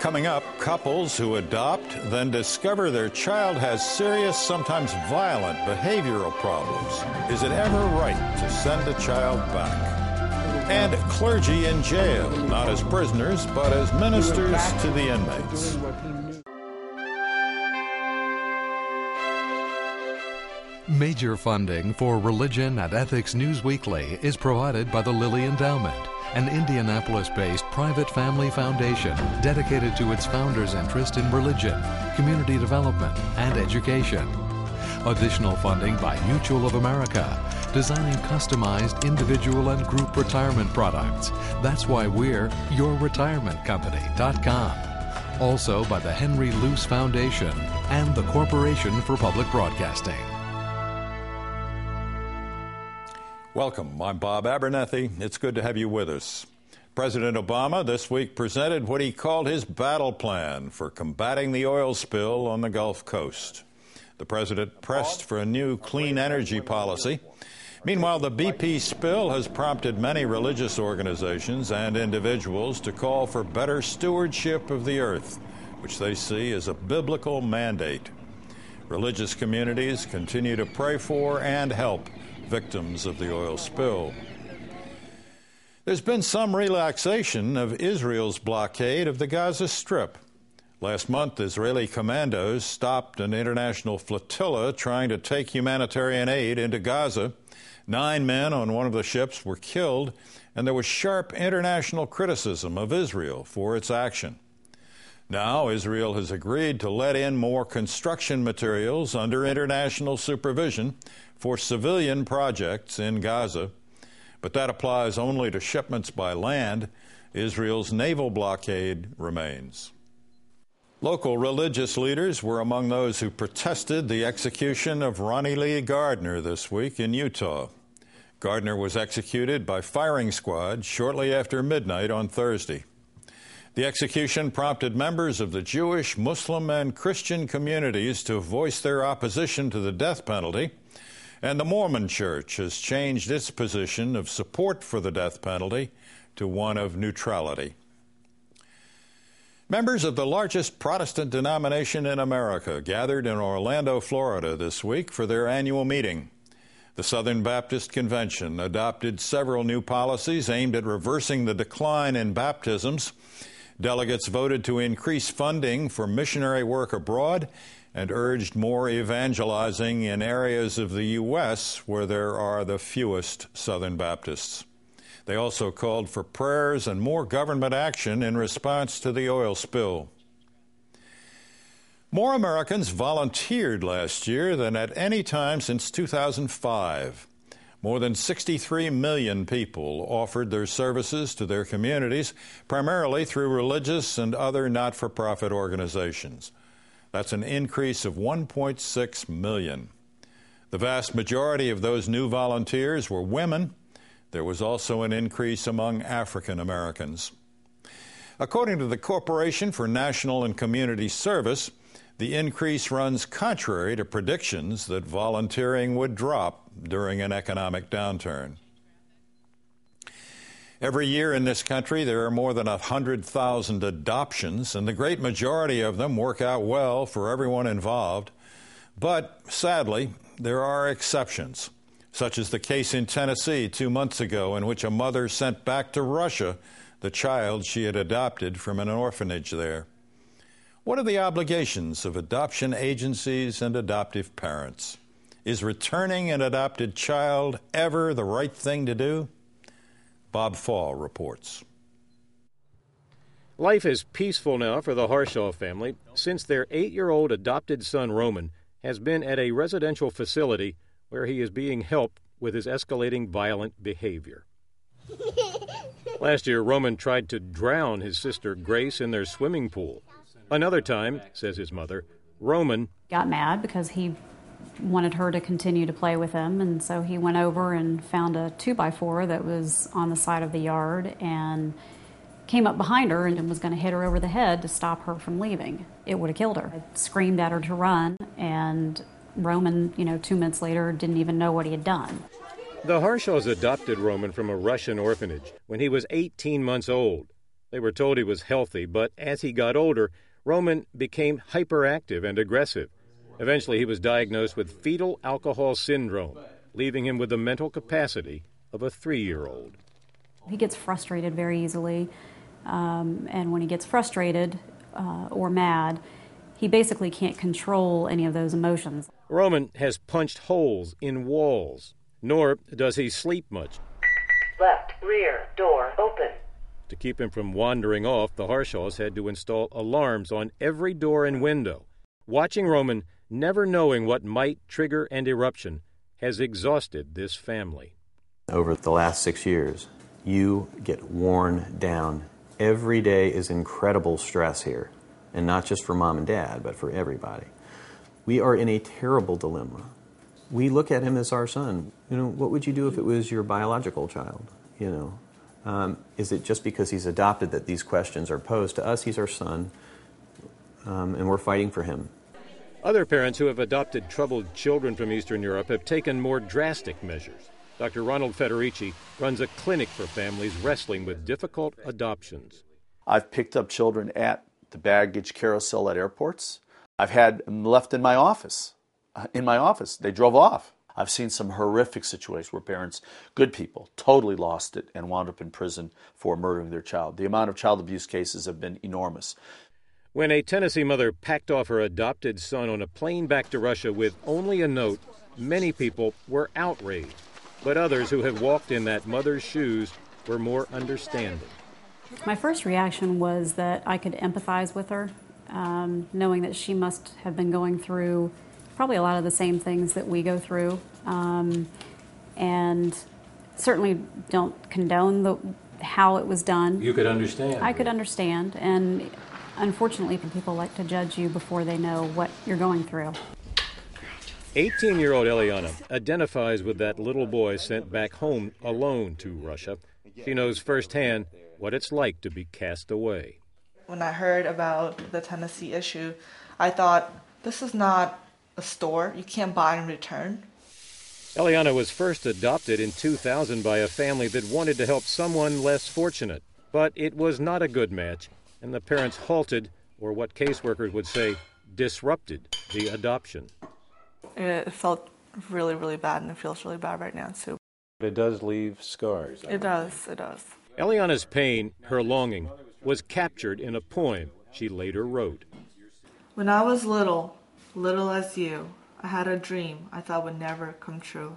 Coming up, couples who adopt then discover their child has serious, sometimes violent behavioral problems. Is it ever right to send a child back? And clergy in jail, not as prisoners, but as ministers to the inmates. Major funding for Religion and Ethics News Weekly is provided by the Lilly Endowment, an Indianapolis-based private family foundation dedicated to its founders' interest in religion, community development, and education. Additional funding by Mutual of America, designing customized individual and group retirement products. That's why we're yourretirementcompany.com. Also by the Henry Luce Foundation and the Corporation for Public Broadcasting. Welcome. I'm Bob Abernethy. It's good to have you with us. President Obama this week presented what he called his battle plan for combating the oil spill on the Gulf Coast. The president pressed for a new clean energy policy. Meanwhile, the BP spill has prompted many religious organizations and individuals to call for better stewardship of the earth, which they see as a biblical mandate. Religious communities continue to pray for and help victims of the oil spill. There's been some relaxation of Israel's blockade of the Gaza Strip. Last month, Israeli commandos stopped an international flotilla trying to take humanitarian aid into Gaza. 9 men on one of the ships were killed, and there was sharp international criticism of Israel for its action. Now, Israel has agreed to let in more construction materials under international supervision for civilian projects in Gaza, but that applies only to shipments by land. Israel's naval blockade remains. Local religious leaders were among those who protested the execution of Ronnie Lee Gardner this week in Utah. Gardner was executed by firing squad shortly after midnight on Thursday. The execution prompted members of the Jewish, Muslim, and Christian communities to voice their opposition to the death penalty, and the Mormon Church has changed its position of support for the death penalty to one of neutrality. Members of the largest Protestant denomination in America gathered in Orlando, Florida this week for their annual meeting. The Southern Baptist Convention adopted several new policies aimed at reversing the decline in baptisms. Delegates voted to increase funding for missionary work abroad and urged more evangelizing in areas of the U.S. where there are the fewest Southern Baptists. They also called for prayers and more government action in response to the oil spill. More Americans volunteered last year than at any time since 2005. More than 63 million people offered their services to their communities, primarily through religious and other not-for-profit organizations. That's an increase of 1.6 million. The vast majority of those new volunteers were women. There was also an increase among African Americans. According to the Corporation for National and Community Service, the increase runs contrary to predictions that volunteering would drop during an economic downturn. Every year in this country, there are more than 100,000 adoptions, and the great majority of them work out well for everyone involved. But sadly, there are exceptions, such as the case in Tennessee 2 months ago in which a mother sent back to Russia the child she had adopted from an orphanage there. What are the obligations of adoption agencies and adoptive parents? Is returning an adopted child ever the right thing to do? Bob Fall reports. Life is peaceful now for the Harshaw family since their 8-year-old adopted son, Roman, has been at a residential facility where he is being helped with his escalating violent behavior. Last year, Roman tried to drown his sister, Grace, in their swimming pool. Another time, says his mother, Roman got mad because he wanted her to continue to play with him, and so he went over and found a 2x4 that was on the side of the yard and came up behind her and was going to hit her over the head to stop her from leaving. It would have killed her. I screamed at her to run, and Roman, 2 minutes later, didn't even know what he had done. The Harshaws adopted Roman from a Russian orphanage when he was 18 months old. They were told he was healthy, but as he got older, Roman became hyperactive and aggressive. Eventually, he was diagnosed with fetal alcohol syndrome, leaving him with the mental capacity of a 3-year-old. He gets frustrated very easily, and when he gets frustrated or mad, he basically can't control any of those emotions. Roman has punched holes in walls, nor does he sleep much. Left rear door open. To keep him from wandering off, the Harshaws had to install alarms on every door and window. Watching Roman, never knowing what might trigger an eruption, has exhausted this family. Over the last 6 years, you get worn down. Every day is incredible stress here, and not just for mom and dad, but for everybody. We are in a terrible dilemma. We look at him as our son. What would you do if it was your biological child? Is it just because he's adopted that these questions are posed? To us, he's our son, and we're fighting for him. Other parents who have adopted troubled children from Eastern Europe have taken more drastic measures. Dr. Ronald Federici runs a clinic for families wrestling with difficult adoptions. I've picked up children at the baggage carousel at airports. I've had them left in my office. They drove off. I've seen some horrific situations where parents, good people, totally lost it and wound up in prison for murdering their child. The amount of child abuse cases have been enormous. When a Tennessee mother packed off her adopted son on a plane back to Russia with only a note, many people were outraged. But others who have walked in that mother's shoes were more understanding. My first reaction was that I could empathize with her, knowing that she must have been going through probably a lot of the same things that we go through, and certainly don't condone how it was done. You could understand. I could understand, and unfortunately people like to judge you before they know what you're going through. 18-year-old Eliana identifies with that little boy sent back home alone to Russia. She knows firsthand what it's like to be cast away. When I heard about the Tennessee issue, I thought, this is not a store. You can't buy and return. Eliana was first adopted in 2000 by a family that wanted to help someone less fortunate. But it was not a good match, and the parents halted, or what caseworkers would say, disrupted the adoption. It felt really, really bad, and it feels really bad right now, too. It does leave scars. It does. Eliana's pain, her longing, was captured in a poem she later wrote. When I was little as you, I had a dream I thought would never come true.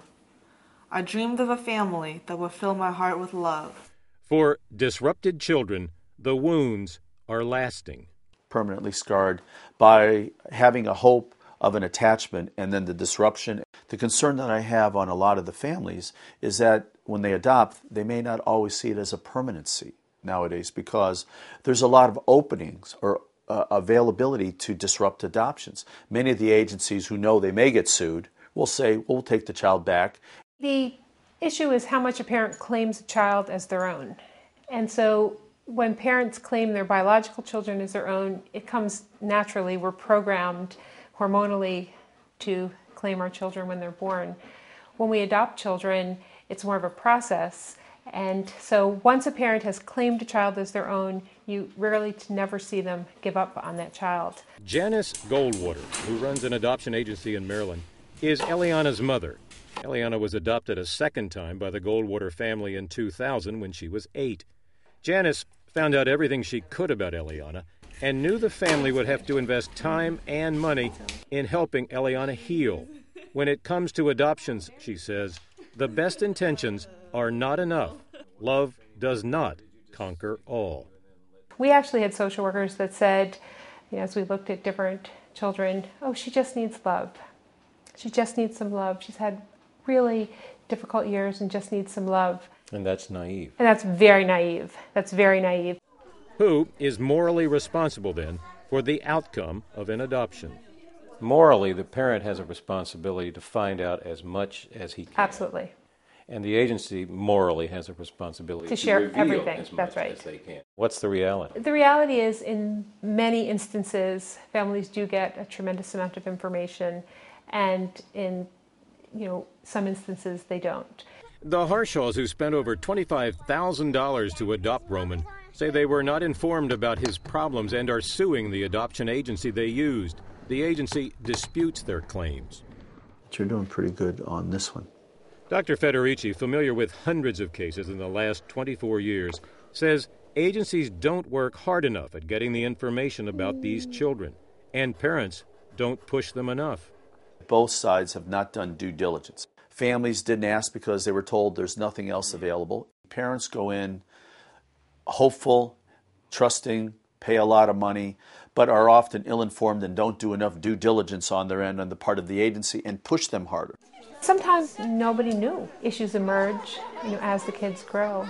I dreamed of a family that would fill my heart with love. For disrupted children, the wounds are lasting. Permanently scarred by having a hope of an attachment and then the disruption. The concern that I have on a lot of the families is that when they adopt, they may not always see it as a permanency nowadays because there's a lot of openings or availability to disrupt adoptions. Many of the agencies who know they may get sued will say, we'll take the child back. The issue is how much a parent claims a child as their own. And so when parents claim their biological children as their own, it comes naturally. We're programmed hormonally to claim our children when they're born. When we adopt children, it's more of a process. And so once a parent has claimed a child as their own, you rarely to never see them give up on that child. Janice Goldwater, who runs an adoption agency in Maryland, is Eliana's mother. Eliana was adopted a second time by the Goldwater family in 2000 when she was 8. Janice found out everything she could about Eliana and knew the family would have to invest time and money in helping Eliana heal. When it comes to adoptions, she says, the best intentions are not enough. Love does not conquer all. We actually had social workers that said, as we looked at different children, she just needs love. She just needs some love. She's had really difficult years and just needs some love. And that's naive. And that's very naive. That's very naive. Who is morally responsible, then, for the outcome of an adoption? Morally, the parent has a responsibility to find out as much as he can. Absolutely. And the agency morally has a responsibility to share reveal everything. as much That's right. as they can. What's the reality? The reality is, in many instances, families do get a tremendous amount of information, and in some instances they don't. The Harshaws, who spent over $25,000 to adopt Roman, say they were not informed about his problems and are suing the adoption agency they used. The agency disputes their claims. But you're doing pretty good on this one. Dr. Federici, familiar with hundreds of cases in the last 24 years, says agencies don't work hard enough at getting the information about these children, and parents don't push them enough. Both sides have not done due diligence. Families didn't ask because they were told there's nothing else available. Parents go in hopeful, trusting, pay a lot of money, but are often ill-informed and don't do enough due diligence on their end on the part of the agency and push them harder. Sometimes nobody knew. Issues emerge, as the kids grow.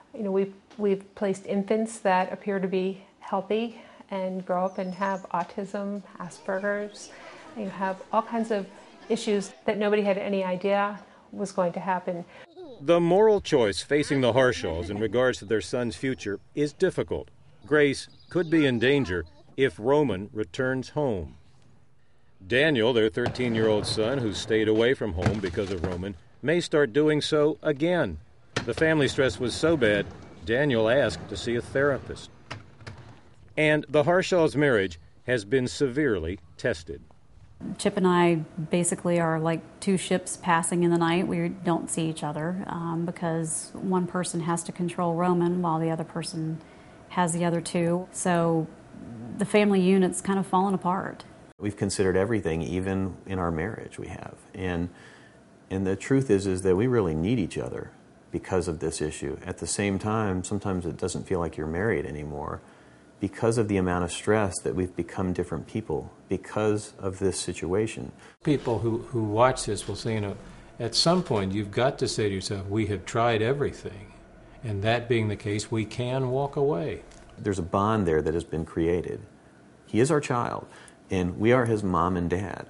We've placed infants that appear to be healthy and grow up and have autism, Asperger's. You have all kinds of issues that nobody had any idea was going to happen. The moral choice facing the Harshaws in regards to their son's future is difficult. Grace could be in danger if Roman returns home. Daniel, their 13-year-old son who stayed away from home because of Roman, may start doing so again. The family stress was so bad, Daniel asked to see a therapist. And the Harshaws' marriage has been severely tested. Chip and I basically are like two ships passing in the night. We don't see each other because one person has to control Roman while the other person has the other two. So the family unit's kind of fallen apart. We've considered everything, even in our marriage we have. And the truth is that we really need each other because of this issue. At the same time, sometimes it doesn't feel like you're married anymore because of the amount of stress that we've become different people because of this situation. People who watch this will say, at some point you've got to say to yourself, we have tried everything. And that being the case, we can walk away. There's a bond there that has been created. He is our child, and we are his mom and dad.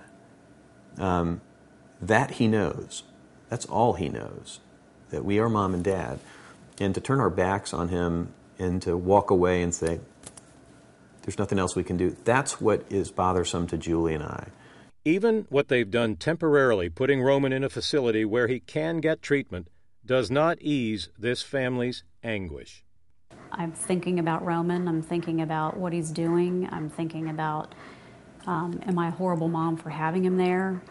That he knows. That's all he knows, that we are mom and dad. And to turn our backs on him and to walk away and say, there's nothing else we can do, that's what is bothersome to Julie and I. Even what they've done temporarily, putting Roman in a facility where he can get treatment, does not ease this family's anguish. I'm thinking about Roman. I'm thinking about what he's doing. I'm thinking about, am I a horrible mom for having him there?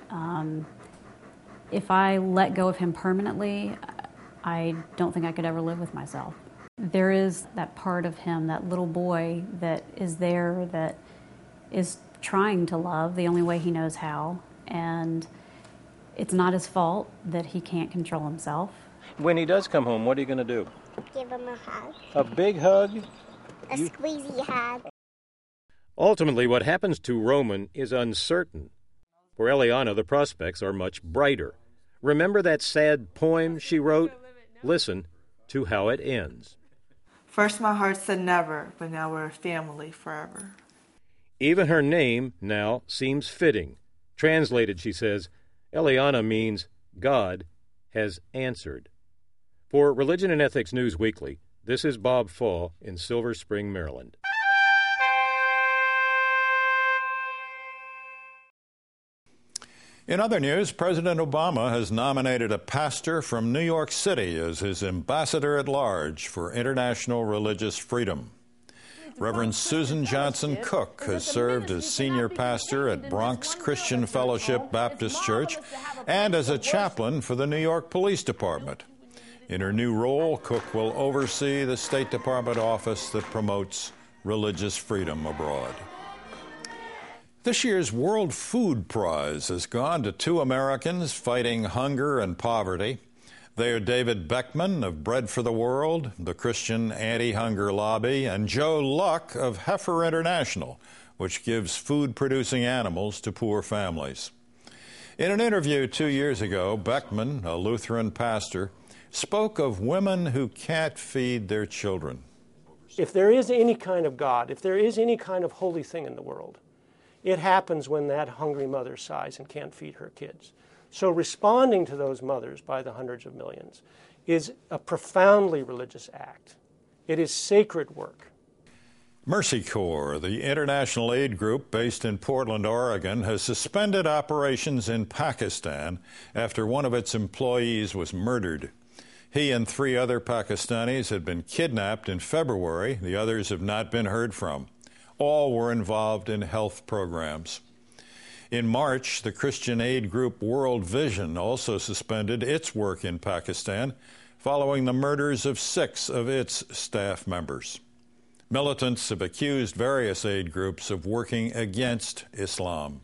If I let go of him permanently, I don't think I could ever live with myself. There is that part of him, that little boy that is there, that is trying to love the only way he knows how. And it's not his fault that he can't control himself. When he does come home, what are you going to do? Give him a hug. A big hug? A squeezy hug. Ultimately, what happens to Roman is uncertain. For Eliana, the prospects are much brighter. Remember that sad poem she wrote? Listen to how it ends. First my heart said never, but now we're a family forever. Even her name now seems fitting. Translated, she says, Eliana means God has answered. For Religion and Ethics News Weekly, this is Bob Fall in Silver Spring, Maryland. In other news, President Obama has nominated a pastor from New York City as his ambassador at large for international religious freedom. Reverend Susan Johnson Cook has served as senior pastor at Bronx Christian Fellowship Baptist Church and as a chaplain for the New York Police Department. In her new role, Cook will oversee the State Department office that promotes religious freedom abroad. This year's World Food Prize has gone to two Americans fighting hunger and poverty. They are David Beckman of Bread for the World, the Christian Anti-Hunger Lobby, and Joe Luck of Heifer International, which gives food-producing animals to poor families. In an interview 2 years ago, Beckman, a Lutheran pastor, spoke of women who can't feed their children. If there is any kind of God, if there is any kind of holy thing in the world, it happens when that hungry mother sighs and can't feed her kids. So responding to those mothers by the hundreds of millions is a profoundly religious act. It is sacred work. Mercy Corps, the international aid group based in Portland, Oregon, has suspended operations in Pakistan after one of its employees was murdered. He and 3 other Pakistanis had been kidnapped in February. The others have not been heard from. All were involved in health programs. In March, the Christian aid group World Vision also suspended its work in Pakistan following the murders of 6 of its staff members. Militants have accused various aid groups of working against Islam.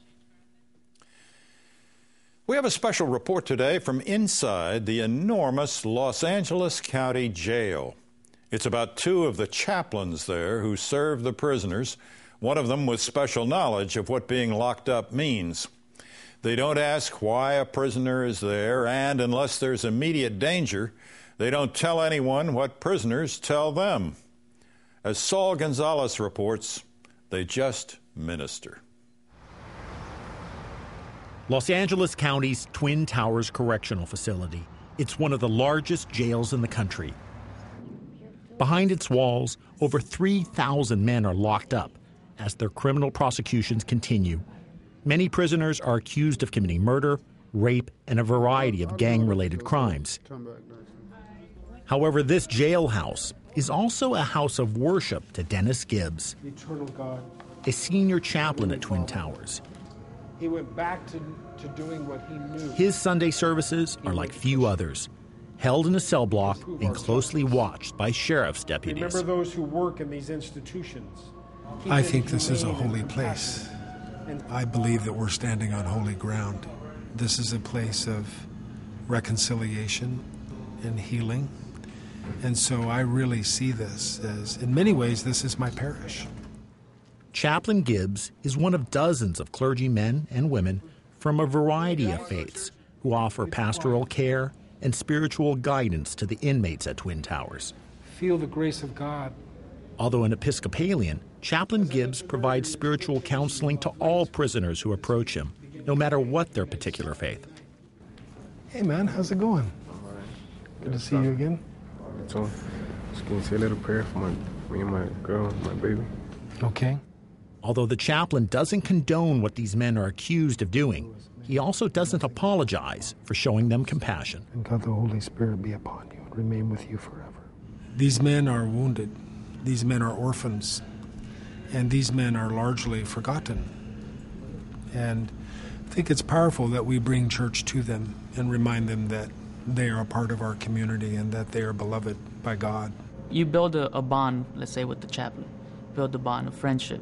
We have a special report today from inside the enormous Los Angeles County Jail. It's about 2 of the chaplains there who serve the prisoners, one of them with special knowledge of what being locked up means. They don't ask why a prisoner is there, and unless there's immediate danger, they don't tell anyone what prisoners tell them. As Saul Gonzalez reports, they just minister. Los Angeles County's Twin Towers Correctional Facility. It's one of the largest jails in the country. Behind its walls, over 3,000 men are locked up as their criminal prosecutions continue. Many prisoners are accused of committing murder, rape, and a variety of gang-related crimes. However, this jailhouse is also a house of worship to Dennis Gibbs, a senior chaplain at Twin Towers. He went back to doing what he knew. His Sunday services are like few others, held in a cell block and closely watched by sheriff's deputies. Remember those who work in these institutions. I think this is a holy place. I believe that we're standing on holy ground. This is a place of reconciliation and healing. And so I really see this as, in many ways, this is my parish. Chaplain Gibbs is one of dozens of clergymen and women from a variety of faiths who offer pastoral care and spiritual guidance to the inmates at Twin Towers. Feel the grace of God. Although an Episcopalian, Chaplain Gibbs provides spiritual counseling to all prisoners who approach him, no matter what their particular faith. Hey man, how's it going? Good to see you again. So, just going to say a little prayer for me and my girl, my baby. Okay. Although the chaplain doesn't condone what these men are accused of doing, he also doesn't apologize for showing them compassion. And God the Holy Spirit be upon you and remain with you forever. These men are wounded. These men are orphans. And these men are largely forgotten. And I think it's powerful that we bring church to them and remind them that they are a part of our community and that they are beloved by God. You build a bond, let's say, with the chaplain. Build a bond of friendship.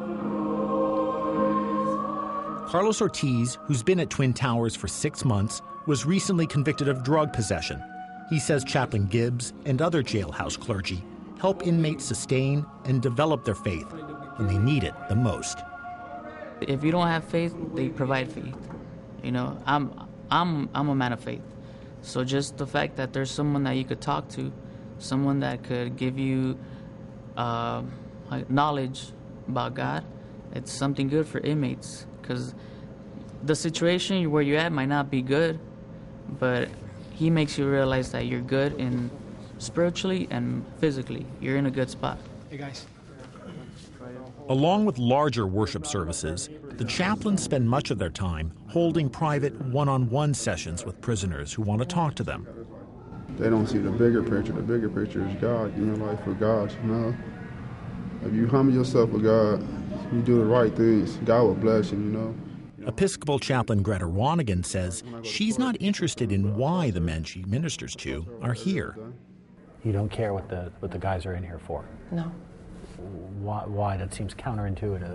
Carlos Ortiz, who's been at Twin Towers for 6 months, was recently convicted of drug possession. He says Chaplain Gibbs and other jailhouse clergy help inmates sustain and develop their faith when they need it the most. If you don't have faith, they provide faith. You know, I'm a man of faith. So just the fact that there's someone that you could talk to, someone that could give you knowledge about God, it's something good for inmates. Because the situation where you're at might not be good, but he makes you realize that you're good in spiritually and physically. You're in a good spot. Hey guys. Along with larger worship services, the chaplains spend much of their time holding private one-on-one sessions with prisoners who want to talk to them. They don't see the bigger picture. The bigger picture is God, life for God, If you humble yourself with God, you do the right things, God will bless you, Episcopal chaplain Greta Ronigan says she's not interested in why the men she ministers to are here. You don't care what the guys are in here for? No. Why? That seems counterintuitive.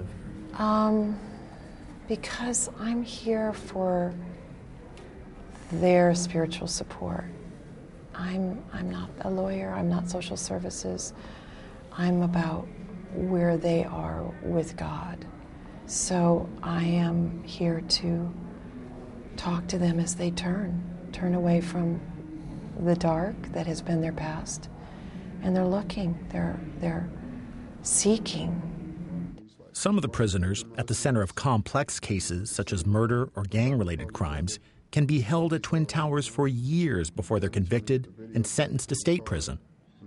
Because I'm here for their spiritual support. I'm not a lawyer, I'm not social services. I'm about where they are with God. So I am here to talk to them as they turn away from the dark that has been their past. And they're looking, they're seeking. Some of the prisoners at the center of complex cases such as murder or gang-related crimes can be held at Twin Towers for years before they're convicted and sentenced to state prison.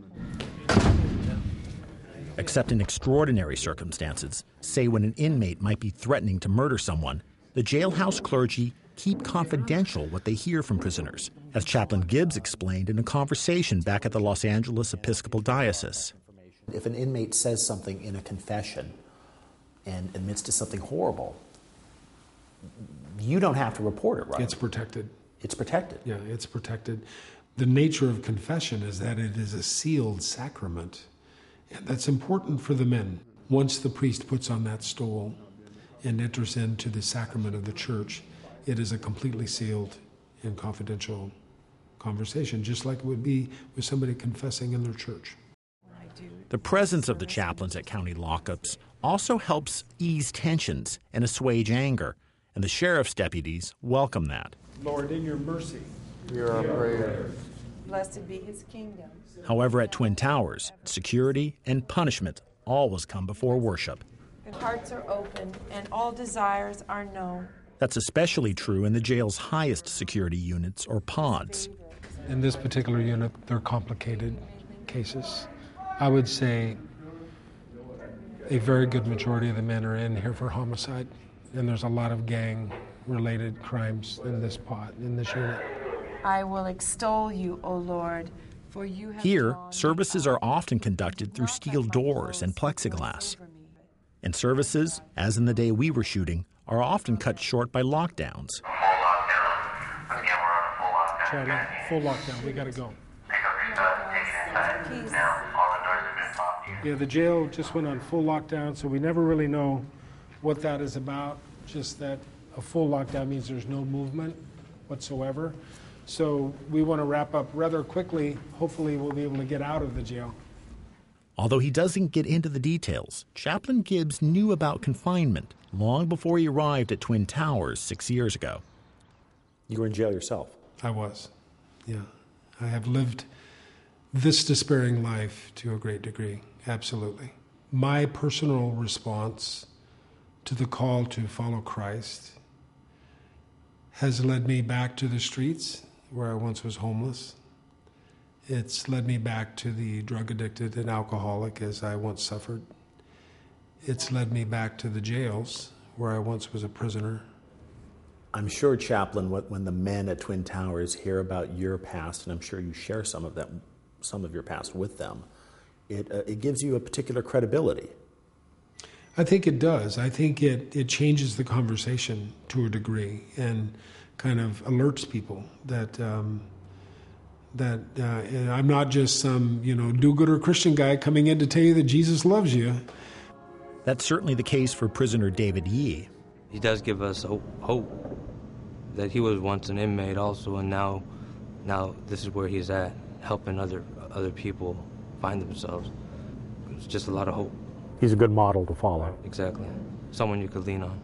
Except in extraordinary circumstances, say when an inmate might be threatening to murder someone, the jailhouse clergy keep confidential what they hear from prisoners, as Chaplain Gibbs explained in a conversation back at the Los Angeles Episcopal Diocese. If an inmate says something in a confession and admits to something horrible, you don't have to report it, right? It's protected. It's protected. Yeah, it's protected. The nature of confession is that it is a sealed sacrament, and that's important for the men. Once the priest puts on that stole and enters into the sacrament of the church, it is a completely sealed and confidential conversation, just like it would be with somebody confessing in their church. The presence of the chaplains at county lockups also helps ease tensions and assuage anger, and the sheriff's deputies welcome that. Lord, in your mercy, hear our prayer. Blessed be his kingdom. However, at Twin Towers, security and punishment always come before worship. Hearts are open and all desires are known. That's especially true in the jail's highest security units, or pods. In this particular unit, they're complicated cases. I would say a very good majority of the men are in here for homicide, and there's a lot of gang-related crimes in this pod, in this unit. I will extol you, O Lord, for you have Here, services are often conducted through steel doors and plexiglass. And services, as in the day we were shooting, are often cut short by lockdowns. Charlie, full lockdown. We got to go. Yeah, the jail just went on full lockdown, so we never really know what that is about. Just that a full lockdown means there's no movement whatsoever. So we want to wrap up rather quickly. Hopefully we'll be able to get out of the jail. Although he doesn't get into the details, Chaplain Gibbs knew about confinement long before he arrived at Twin Towers 6 years ago. You were in jail yourself? I was, yeah. I have lived this despairing life to a great degree, absolutely. My personal response to the call to follow Christ has led me back to the streets where I once was homeless. It's led me back to the drug addicted and alcoholic as I once suffered. It's led me back to the jails where I once was a prisoner. I'm sure, Chaplain, when the men at Twin Towers hear about your past, and I'm sure you share some of your past with them, it gives you a particular credibility. I think it does. I think it changes the conversation to a degree and kind of alerts people that I'm not just some, do-gooder Christian guy coming in to tell you that Jesus loves you. That's certainly the case for prisoner David Yee. He does give us hope that he was once an inmate also, and now this is where he's at, helping other people find themselves. It's just a lot of hope. He's a good model to follow. Exactly. Someone you could lean on.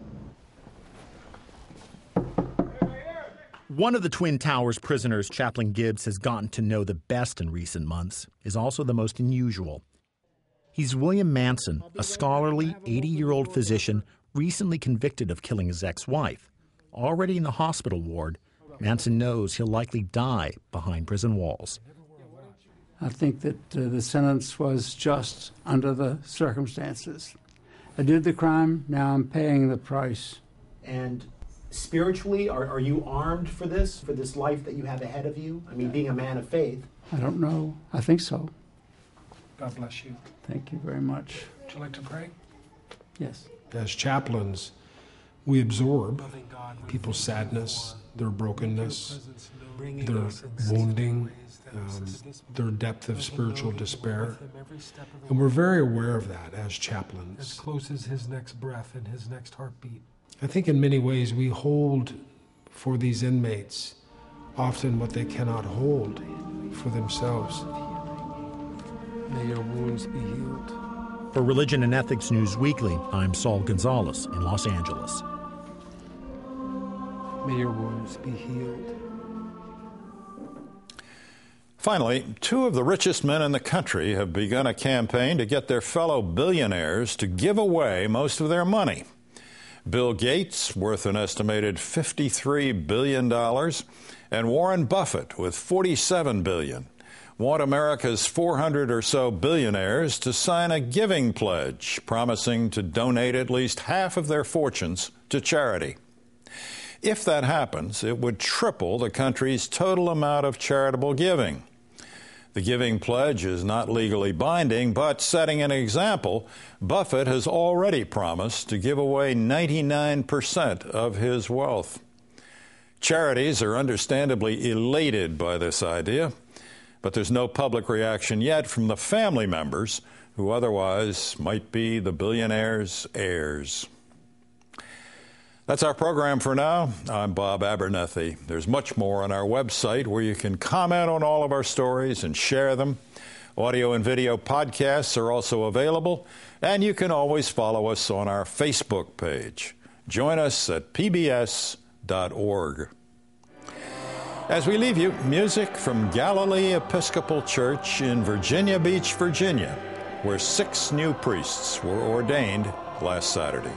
One of the Twin Towers prisoners Chaplain Gibbs has gotten to know the best in recent months is also the most unusual. He's William Manson, a scholarly 80-year-old physician recently convicted of killing his ex-wife. Already in the hospital ward, Manson knows he'll likely die behind prison walls. I think that the sentence was just under the circumstances. I did the crime, now I'm paying the price. And spiritually, are you armed for this life that you have ahead of you? I mean, being a man of faith. I don't know. I think so. God bless you. Thank you very much. Would you like to pray? Yes. As chaplains, we absorb people's sadness, their brokenness, their wounding, their depth of spiritual despair. And we're very aware of that as chaplains. As close as his next breath and his next heartbeat. I think in many ways we hold for these inmates often what they cannot hold for themselves. May your wounds be healed. For Religion and Ethics News Weekly, I'm Saul Gonzalez in Los Angeles. May your wounds be healed. Finally, two of the richest men in the country have begun a campaign to get their fellow billionaires to give away most of their money. Bill Gates, worth an estimated $53 billion, and Warren Buffett, with $47 billion, want America's 400 or so billionaires to sign a giving pledge promising to donate at least half of their fortunes to charity. If that happens, it would triple the country's total amount of charitable giving. The giving pledge is not legally binding, but setting an example, Buffett has already promised to give away 99% of his wealth. Charities are understandably elated by this idea, but there's no public reaction yet from the family members who otherwise might be the billionaire's heirs. That's our program for now. I'm Bob Abernethy. There's much more on our website where you can comment on all of our stories and share them. Audio and video podcasts are also available, and you can always follow us on our Facebook page. Join us at pbs.org. As we leave you, music from Galilee Episcopal Church in Virginia Beach, Virginia, where 6 new priests were ordained last Saturday.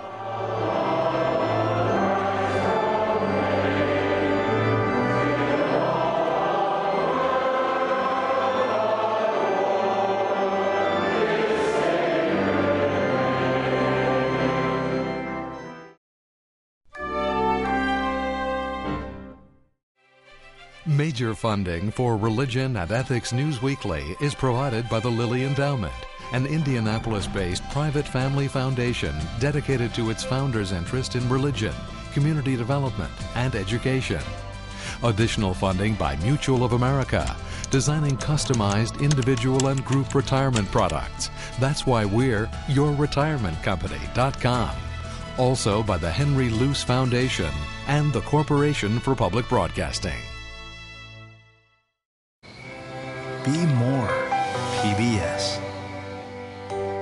Major funding for Religion and Ethics News Weekly is provided by the Lilly Endowment, an Indianapolis-based private family foundation dedicated to its founders' interest in religion, community development, and education. Additional funding by Mutual of America, designing customized individual and group retirement products. That's why we're yourretirementcompany.com. Also by the Henry Luce Foundation and the Corporation for Public Broadcasting. Be more PBS.